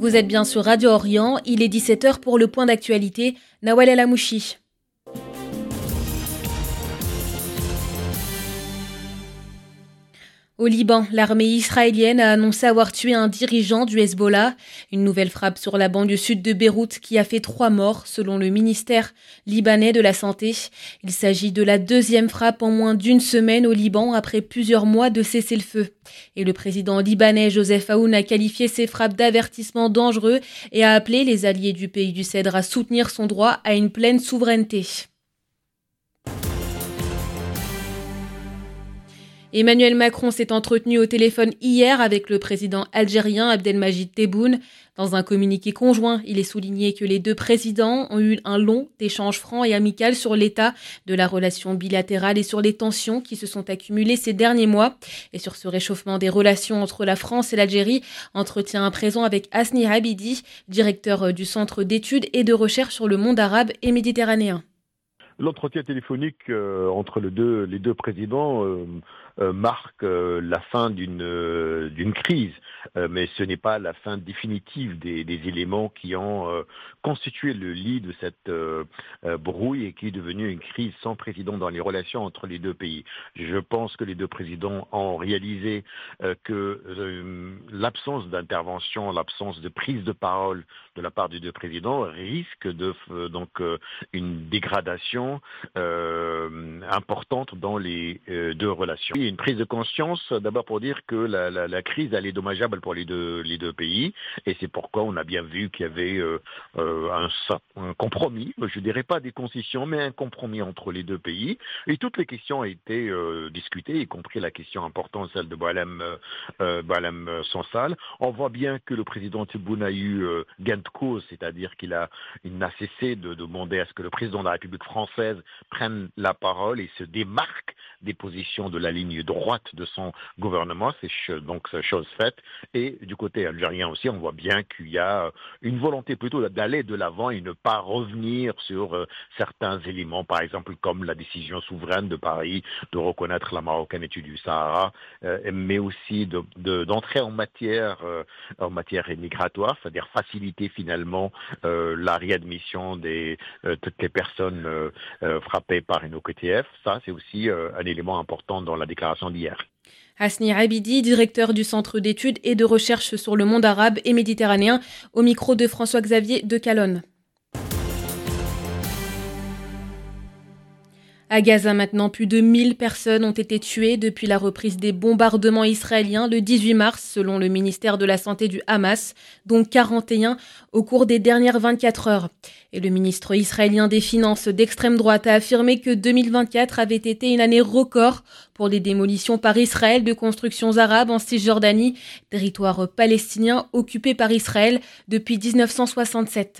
Vous êtes bien sur Radio Orient, il est 17h pour le point d'actualité. Nawal El Amouchi. Au Liban, l'armée israélienne a annoncé avoir tué un dirigeant du Hezbollah. Une nouvelle frappe sur la banlieue sud de Beyrouth qui a fait 3 morts, selon le ministère libanais de la Santé. Il s'agit de la deuxième frappe en moins d'une semaine au Liban après plusieurs mois de cessez-le-feu. Et le président libanais Joseph Aoun a qualifié ces frappes d'avertissement dangereux et a appelé les alliés du pays du Cèdre à soutenir son droit à une pleine souveraineté. Emmanuel Macron s'est entretenu au téléphone hier avec le président algérien Abdelmadjid Tebboune. Dans un communiqué conjoint, il est souligné que les deux présidents ont eu un long échange franc et amical sur l'état de la relation bilatérale et sur les tensions qui se sont accumulées ces derniers mois. Et sur ce réchauffement des relations entre la France et l'Algérie, entretien à présent avec Hasni Abidi, directeur du Centre d'études et de recherche sur le monde arabe et méditerranéen. L'entretien téléphonique entre les deux présidents marque la fin d'une crise, mais ce n'est pas la fin définitive des éléments qui ont constitué le lit de cette brouille et qui est devenue une crise sans précédent dans les relations entre les deux pays. Je pense que les deux présidents ont réalisé que l'absence d'intervention, l'absence de prise de parole de la part des deux présidents risque donc une dégradation importante dans les deux relations. Il y a une prise de conscience, d'abord pour dire que la crise elle est dommageable pour les deux pays, et c'est pourquoi on a bien vu qu'il y avait un compromis, je dirais pas des concessions, mais un compromis entre les deux pays, et toutes les questions ont été discutées, y compris la question importante, celle de Boualem Sansal. On voit bien que le président Tebboune a eu gain de cause, c'est-à-dire qu'il n'a cessé de demander à ce que le président de la République française prenne la parole et se démarque des positions de la ligne droite de son gouvernement. C'est donc chose faite. Et du côté algérien aussi, on voit bien qu'il y a une volonté plutôt d'aller de l'avant et ne pas revenir sur certains éléments, par exemple comme la décision souveraine de Paris de reconnaître la marocanité du Sahara, mais aussi d'entrer en matière migratoire, c'est-à-dire faciliter finalement la réadmission de toutes les personnes frappées par une OQTF. Ça, c'est aussi un élément important dans la déclaration d'hier. Hasni Abidi, directeur du Centre d'études et de recherche sur le monde arabe et méditerranéen, au micro de François-Xavier de Calonne. À Gaza, maintenant, plus de 1000 personnes ont été tuées depuis la reprise des bombardements israéliens le 18 mars, selon le ministère de la Santé du Hamas, dont 41 au cours des dernières 24 heures. Et le ministre israélien des Finances d'extrême droite a affirmé que 2024 avait été une année record pour les démolitions par Israël de constructions arabes en Cisjordanie, territoire palestinien occupé par Israël depuis 1967.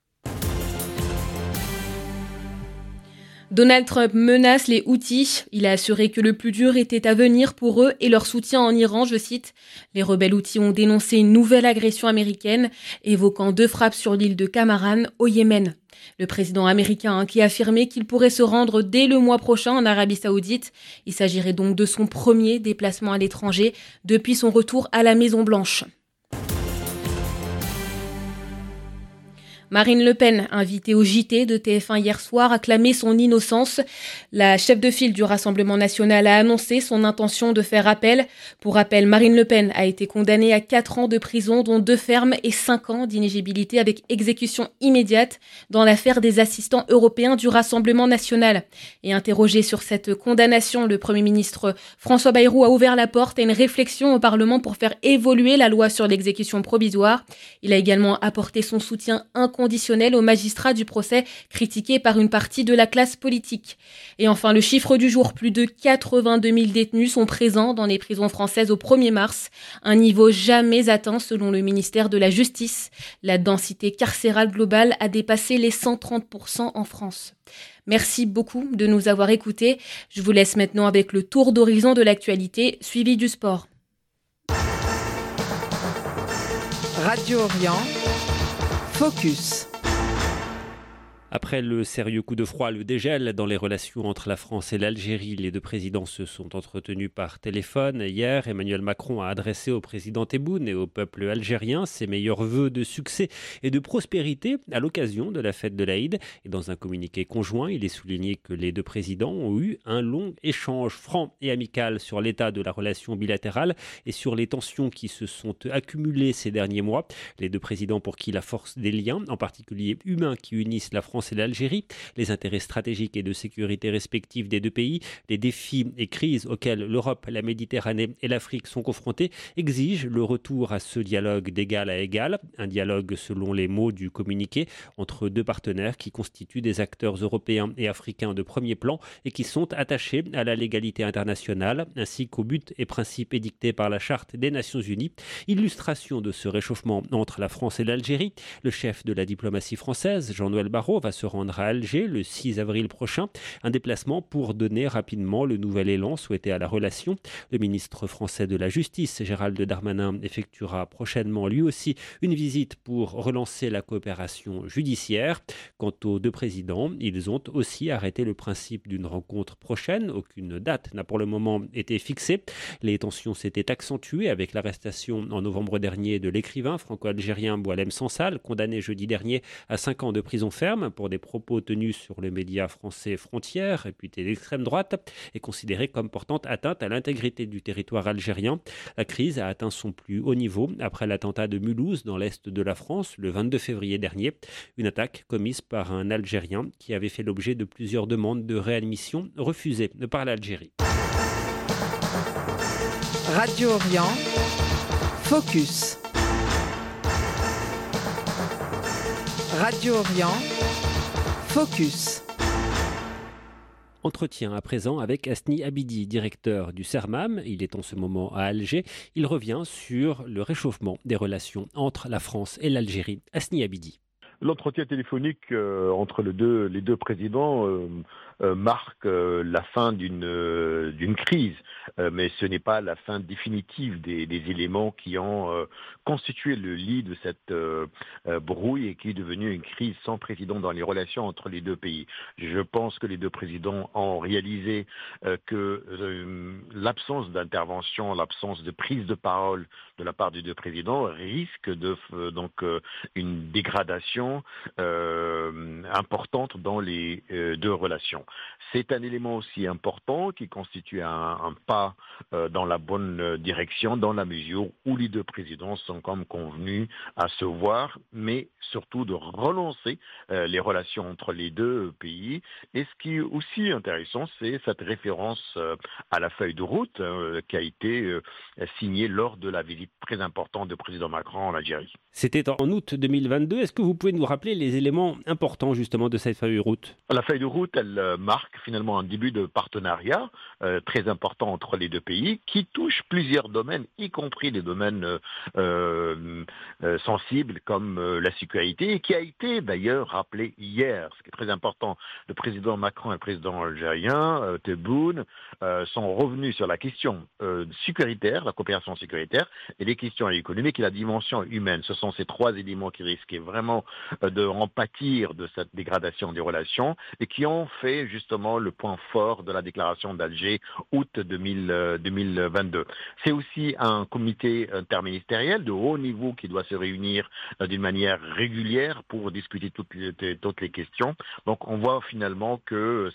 Donald Trump menace les Houthis. Il a assuré que le plus dur était à venir pour eux et leur soutien en Iran, je cite. Les rebelles Houthis ont dénoncé une nouvelle agression américaine, évoquant 2 frappes sur l'île de Kamaran, au Yémen. Le président américain qui a affirmé qu'il pourrait se rendre dès le mois prochain en Arabie Saoudite. Il s'agirait donc de son premier déplacement à l'étranger depuis son retour à la Maison-Blanche. Marine Le Pen, invitée au JT de TF1 hier soir, a clamé son innocence. La chef de file du Rassemblement national a annoncé son intention de faire appel. Pour rappel, Marine Le Pen a été condamnée à 4 ans de prison, dont 2 fermes et 5 ans d'inéligibilité avec exécution immédiate dans l'affaire des assistants européens du Rassemblement national. Et interrogé sur cette condamnation, le Premier ministre François Bayrou a ouvert la porte à une réflexion au Parlement pour faire évoluer la loi sur l'exécution provisoire. Il a également apporté son soutien inconditionnel aux magistrats du procès critiqués par une partie de la classe politique. Et enfin, le chiffre du jour, plus de 82 000 détenus sont présents dans les prisons françaises au 1er mars, un niveau jamais atteint selon le ministère de la Justice. La densité carcérale globale a dépassé les 130% en France. Merci beaucoup de nous avoir écoutés. Je vous laisse maintenant avec le tour d'horizon de l'actualité, suivi du sport. Radio Orient, Focus. Après le sérieux coup de froid, le dégel dans les relations entre la France et l'Algérie, les deux présidents se sont entretenus par téléphone. Hier, Emmanuel Macron a adressé au président Tebboune et au peuple algérien ses meilleurs vœux de succès et de prospérité à l'occasion de la fête de l'Aïd. Et dans un communiqué conjoint, il est souligné que les deux présidents ont eu un long échange franc et amical sur l'état de la relation bilatérale et sur les tensions qui se sont accumulées ces derniers mois. Les deux présidents pour qui la force des liens, en particulier humains qui unissent la France et l'Algérie, les intérêts stratégiques et de sécurité respectifs des deux pays, les défis et crises auxquels l'Europe, la Méditerranée et l'Afrique sont confrontés, exigent le retour à ce dialogue d'égal à égal, un dialogue selon les mots du communiqué entre deux partenaires qui constituent des acteurs européens et africains de premier plan et qui sont attachés à la légalité internationale ainsi qu'aux buts et principes édictés par la Charte des Nations Unies. Illustration de ce réchauffement entre la France et l'Algérie, le chef de la diplomatie française, Jean-Noël Barrot, va se rendre à Alger le 6 avril prochain, un déplacement pour donner rapidement le nouvel élan souhaité à la relation. Le ministre français de la Justice, Gérald Darmanin, effectuera prochainement lui aussi une visite pour relancer la coopération judiciaire. Quant aux deux présidents, ils ont aussi arrêté le principe d'une rencontre prochaine. Aucune date n'a pour le moment été fixée. Les tensions s'étaient accentuées avec l'arrestation en novembre dernier de l'écrivain franco-algérien Boualem Sansal, condamné jeudi dernier à 5 ans de prison ferme pour des propos tenus sur le média français Frontières, réputé d'extrême droite, et considéré comme portant atteinte à l'intégrité du territoire algérien. La crise a atteint son plus haut niveau après l'attentat de Mulhouse dans l'est de la France le 22 février dernier. Une attaque commise par un Algérien qui avait fait l'objet de plusieurs demandes de réadmission refusées par l'Algérie. Radio Orient, Focus. Radio Orient, Focus. Entretien à présent avec Asni Abidi, directeur du CERMAM. Il est en ce moment à Alger. Il revient sur le réchauffement des relations entre la France et l'Algérie. Asni Abidi. L'entretien téléphonique entre les deux présidents marque la fin d'une crise, mais ce n'est pas la fin définitive des éléments qui ont constitué le lit de cette brouille et qui est devenue une crise sans précédent dans les relations entre les deux pays. Je pense que les deux présidents ont réalisé que l'absence d'intervention, l'absence de prise de parole de la part des deux présidents risque de une dégradation importante dans les deux relations. C'est un élément aussi important qui constitue un pas dans la bonne direction dans la mesure où les deux présidents sont comme convenus à se voir, mais surtout de relancer les relations entre les deux pays. Et ce qui est aussi intéressant, c'est cette référence à la feuille de route qui a été signée lors de la visite très importante du président Macron en Algérie. C'était en août 2022. Est-ce que vous pouvez nous rappeler les éléments importants justement de cette feuille de route ? La feuille de route, elle marque finalement un début de partenariat très important entre les deux pays qui touche plusieurs domaines, y compris des domaines sensibles comme la sécurité, et qui a été d'ailleurs rappelé hier, ce qui est très important. Le président Macron et le président algérien, Tebboune, sont revenus sur la question sécuritaire, la coopération sécuritaire, et les questions économiques et la dimension humaine. Ce sont ces trois éléments qui risquaient vraiment de en pâtir de cette dégradation des relations et qui ont fait justement le point fort de la déclaration d'Alger août 2022. C'est aussi un comité interministériel de haut niveau qui doit se réunir d'une manière régulière pour discuter toutes les questions. Donc on voit finalement que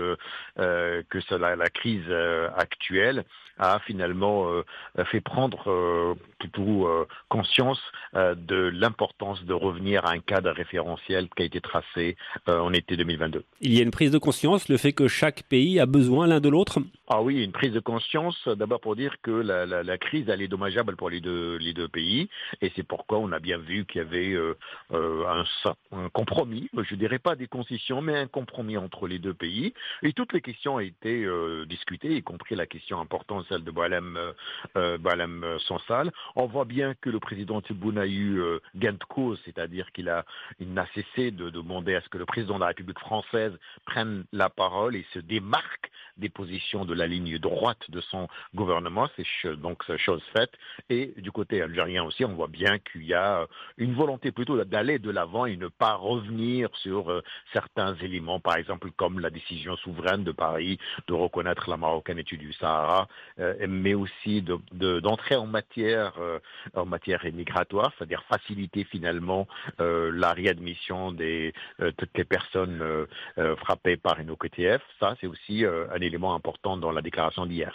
la crise actuelle a finalement fait prendre plutôt conscience de l'importance de revenir à un cadre référentiel qui a été tracé en été 2022. Il y a une prise de conscience, le fait que chaque pays a besoin l'un de l'autre ? Ah oui, une prise de conscience, d'abord pour dire que la crise, elle est dommageable pour les deux pays, et c'est pourquoi on a bien vu qu'il y avait un compromis, je dirais pas des concessions, mais un compromis entre les deux pays, et toutes les questions ont été discutées, y compris la question importante, celle de Boualem Sansal. On voit bien que le président Tebboune a eu gain de cause, c'est-à-dire qu'il n'a cessé de demander à ce que le président de la République française prenne la parole et se démarque des positions de la ligne droite de son gouvernement, donc c'est chose faite. Et du côté algérien aussi, on voit bien qu'il y a une volonté plutôt d'aller de l'avant et ne pas revenir sur certains éléments, par exemple comme la décision souveraine de Paris de reconnaître la marocanité du Sahara, mais aussi d'entrer en matière migratoire, c'est-à-dire faciliter finalement la réadmission de toutes les personnes frappées par une OQTF. Ça, c'est aussi un élément important dans la déclaration d'hier.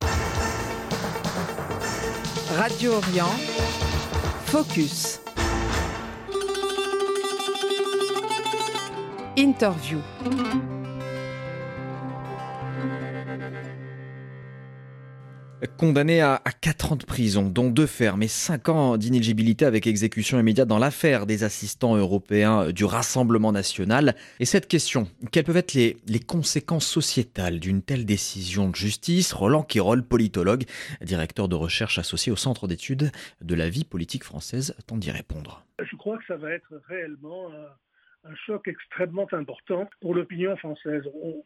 Radio Orient, Focus. Interview. Condamné à 4 ans de prison, dont 2 fermes et 5 ans d'inéligibilité avec exécution immédiate dans l'affaire des assistants européens du Rassemblement national. Et cette question, quelles peuvent être les conséquences sociétales d'une telle décision de justice ? Roland Quirol, politologue, directeur de recherche associé au Centre d'études de la vie politique française, tente d'y répondre. Je crois que ça va être réellement un choc extrêmement important pour l'opinion française.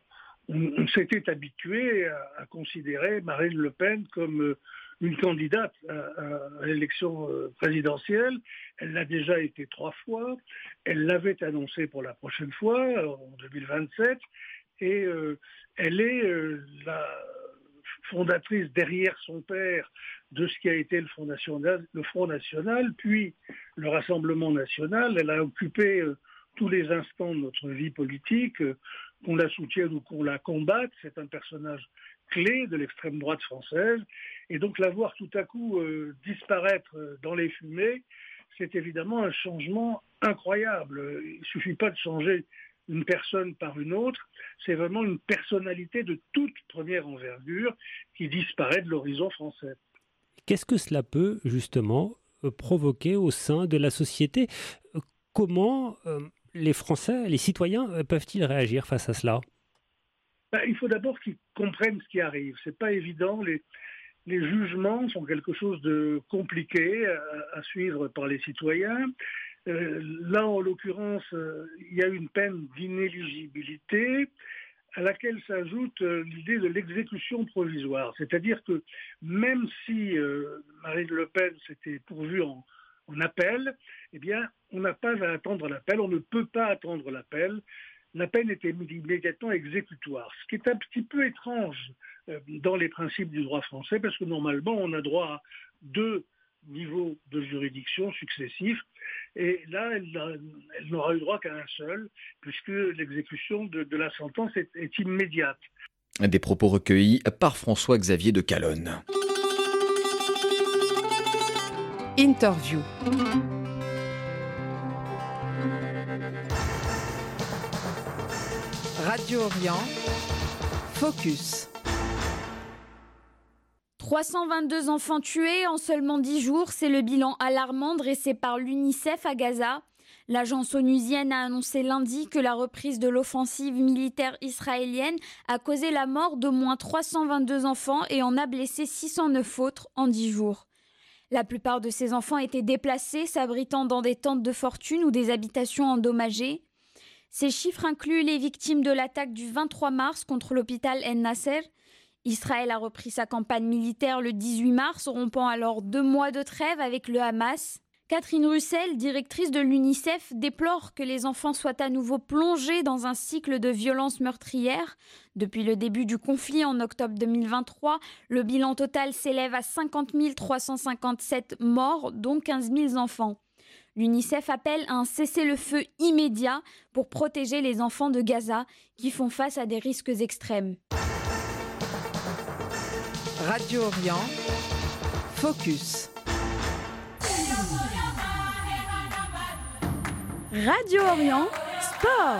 On s'était habitué à considérer Marine Le Pen comme une candidate à l'élection présidentielle. Elle l'a déjà été 3 fois. Elle l'avait annoncé pour la prochaine fois, en 2027. Et elle est la fondatrice derrière son père de ce qui a été le Front National, puis le Rassemblement national. Elle a occupé tous les instants de notre vie politique, qu'on la soutienne ou qu'on la combatte. C'est un personnage clé de l'extrême droite française. Et donc la voir tout à coup disparaître dans les fumées, c'est évidemment un changement incroyable. Il ne suffit pas de changer une personne par une autre, c'est vraiment une personnalité de toute première envergure qui disparaît de l'horizon français. Qu'est-ce que cela peut justement provoquer au sein de la société ? Comment les Français, les citoyens peuvent-ils réagir face à cela ? Il faut d'abord qu'ils comprennent ce qui arrive. C'est pas évident. Les jugements sont quelque chose de compliqué à suivre par les citoyens. Là, en l'occurrence, il y a une peine d'inéligibilité à laquelle s'ajoute l'idée de l'exécution provisoire. C'est-à-dire que même si Marine Le Pen s'était pourvue en appel, eh bien, on n'a pas à attendre l'appel, on ne peut pas attendre l'appel. La peine était immédiatement exécutoire, ce qui est un petit peu étrange dans les principes du droit français, parce que normalement, on a droit à 2 niveaux de juridiction successifs, et là, elle n'aura eu droit qu'à un seul, puisque l'exécution de la sentence est immédiate. Des propos recueillis par François-Xavier de Calonne. Interview. Radio Orient, Focus. 322 enfants tués en seulement 10 jours, c'est le bilan alarmant dressé par l'UNICEF à Gaza. L'agence onusienne a annoncé lundi que la reprise de l'offensive militaire israélienne a causé la mort d'au moins 322 enfants et en a blessé 609 autres en 10 jours. La plupart de ces enfants étaient déplacés, s'abritant dans des tentes de fortune ou des habitations endommagées. Ces chiffres incluent les victimes de l'attaque du 23 mars contre l'hôpital En-Nasser. Israël a repris sa campagne militaire le 18 mars, rompant alors 2 mois de trêve avec le Hamas. Catherine Russell, directrice de l'UNICEF, déplore que les enfants soient à nouveau plongés dans un cycle de violences meurtrières. Depuis le début du conflit en octobre 2023, le bilan total s'élève à 50 357 morts, dont 15 000 enfants. L'UNICEF appelle à un cessez-le-feu immédiat pour protéger les enfants de Gaza qui font face à des risques extrêmes. Radio Orient, Focus. Radio Orient, sport.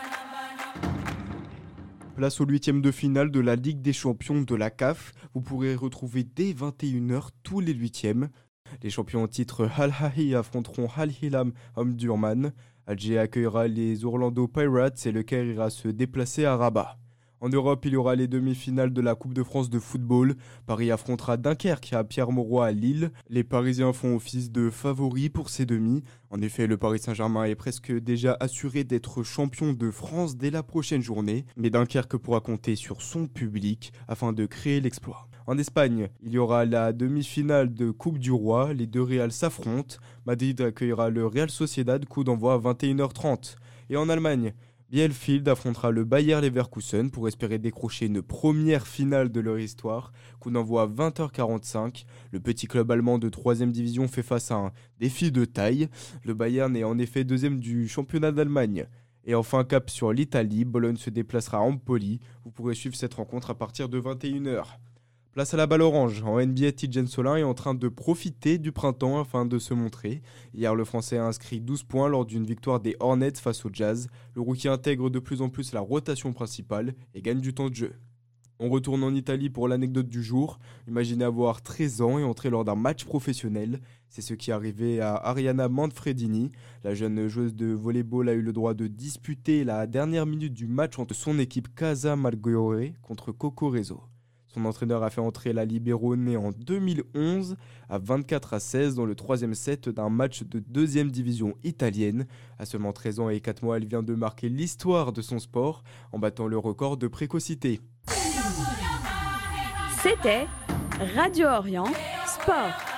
Place au 8e de finale de la Ligue des champions de la CAF. Vous pourrez retrouver dès 21h tous les 8e. Les champions en titre Al-Ahly affronteront Al-Hilal Omdurman. Alger accueillera les Orlando Pirates et le Caire ira se déplacer à Rabat. En Europe, il y aura les demi-finales de la Coupe de France de football. Paris affrontera Dunkerque à Pierre-Mauroy à Lille. Les Parisiens font office de favoris pour ces demi. En effet, le Paris Saint-Germain est presque déjà assuré d'être champion de France dès la prochaine journée. Mais Dunkerque pourra compter sur son public afin de créer l'exploit. En Espagne, il y aura la demi-finale de Coupe du Roi. Les deux Reals s'affrontent. Madrid accueillera le Real Sociedad, coup d'envoi à 21h30. Et en Allemagne, Bielefeld affrontera le Bayer Leverkusen pour espérer décrocher une première finale de leur histoire. Coup d'envoi à 20h45. Le petit club allemand de 3ème division fait face à un défi de taille. Le Bayern est en effet 2e du championnat d'Allemagne. Et enfin, cap sur l'Italie, Bologne se déplacera à Empoli. Vous pourrez suivre cette rencontre à partir de 21h. Place à la balle orange. En NBA, Tidjane Solin est en train de profiter du printemps afin de se montrer. Hier, le Français a inscrit 12 points lors d'une victoire des Hornets face au Jazz. Le rookie intègre de plus en plus la rotation principale et gagne du temps de jeu. On retourne en Italie pour l'anecdote du jour. Imaginez avoir 13 ans et entrer lors d'un match professionnel. C'est ce qui est arrivé à Ariana Manfredini. La jeune joueuse de volley-ball a eu le droit de disputer la dernière minute du match entre son équipe Casa Maggiore contre Cocorezo. Son entraîneur a fait entrer la libéro née en 2011 à 24-16 dans le 3e set d'un match de 2e division italienne. À seulement 13 ans et 4 mois, elle vient de marquer l'histoire de son sport en battant le record de précocité. C'était Radio Orient Sport.